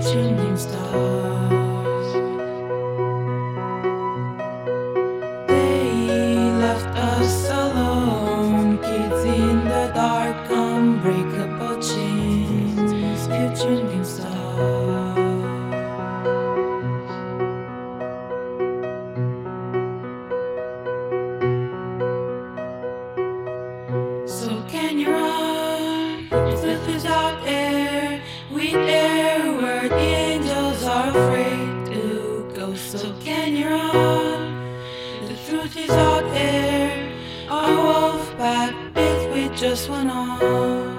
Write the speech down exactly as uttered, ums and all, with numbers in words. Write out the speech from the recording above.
shooting stars. They left us alone, kids in the dark, unbreakable chains, shooting stars. So can you run? If it is out there, we air where the angels are afraid to go. So can you run? The truth is out there. Our wolf pack is with just one arm.